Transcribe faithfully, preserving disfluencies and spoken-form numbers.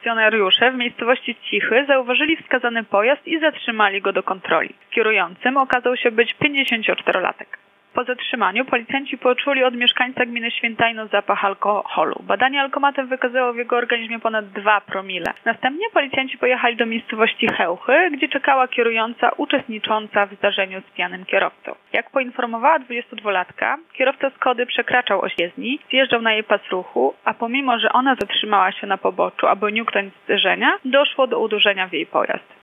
funkcjonariusze w miejscowości Cichy zauważyli wskazany pojazd i zatrzymali go do kontroli. Kierującym okazał się być pięćdziesięcioczterolatek. Po zatrzymaniu policjanci poczuli od mieszkańca gminy Świętajno zapach alkoholu. Badanie alkomatem wykazało w jego organizmie ponad dwa promile. Następnie policjanci pojechali do miejscowości Chełchy, gdzie czekała kierująca uczestnicząca w zdarzeniu z pijanym kierowcą. Jak poinformowała dwudziestodwulatka, kierowca Skody przekraczał oś jezdni, zjeżdżał na jej pas ruchu, a pomimo, że ona zatrzymała się na poboczu, aby uniknąć zderzenia, doszło do uderzenia w jej pojazd.